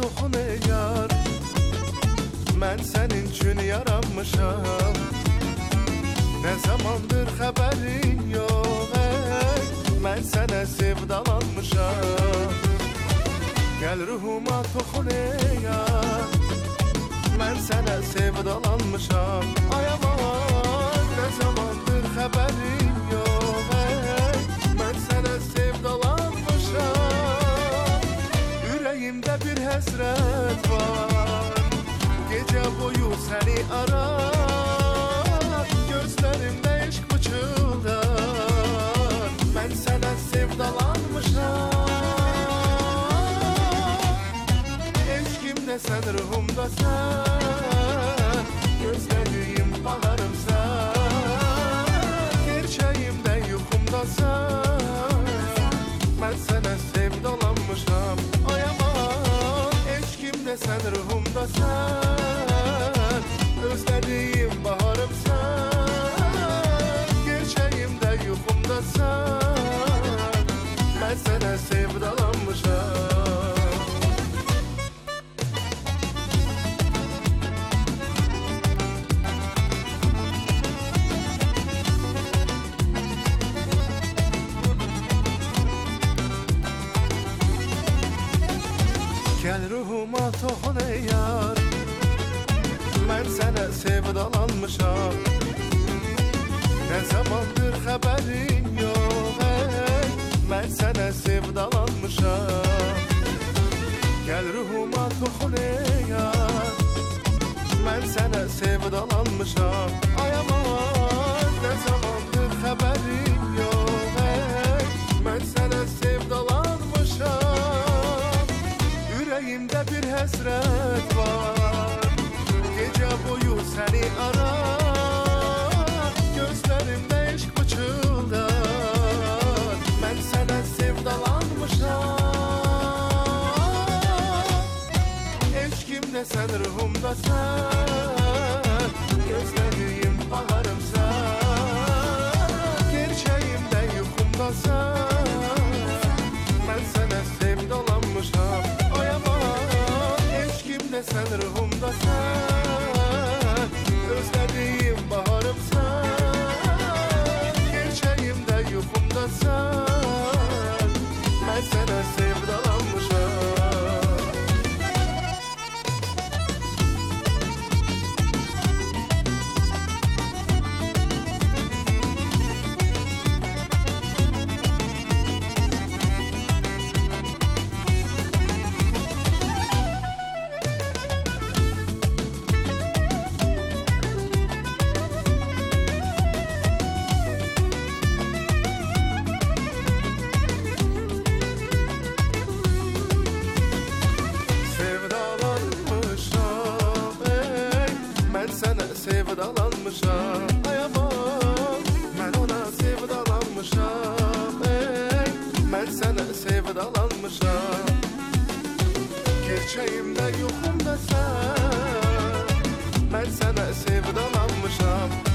toxun ey yar, mən sənin üçün yaranmışam. Nə zamandır xəbərin yox ey, mən sənə sevdalanmışam. Gəl ruhuma toxun ey yar, mən sənə sevdalanmışam. Ay aman, nə zamandır xəbərin yox ey, mən sənə sevdalanmışam. Ürəyimdə bir həsrət var, gecə boyu səni arar, gözlərimdə eşq pıçıldar, mən sənə sevdalanmışam. Eşqimdə sən, ruhumda sən, gözlədiyim baharımsan, gerçəyimdə yuxumda sən, mən sənə sevdalanmışam. Ay aman, eşqimdə sən, ruhumda sən, özlədiyim baharımsan, gerçəyimdə yuxumda sən, mən sənə sevdalanmışam. Gəl ruhuma toxun ey yar, mən sənə sevdalanmışam. Nə zamandır xəbərin yox ey, mən sənə sevdalanmışam. Gəl ruhuma toxun ey yar, mən sənə sevdalanmışam. Ay aman, nə zamandır xəbərin yox ey, mən sənə sevdalanmışam. Ürəyimdə bir həsrət var, gecə boyu səni arar, gözlərimdə eşq pıçıldar, mən sənə sevdalanmışam. Eşqimdə sən, ruhumda sən, gözlədiyim baharımsan, gerçəyimdə yuxumda sən, mən sənə sevdalanmışam. Ay aman, eşqimdə sən, ruhumda sən, özlədiyim baharımsan, gerçəyimdə yuxumda sən, mən sənə sevdalanmışam. Sevdalanmışam, ay aman, mən ona sevdalanmışam ey, mən sənə sevdalanmışam. Gerçəyimdə yuxumda sən, mən sənə sevdalanmışam.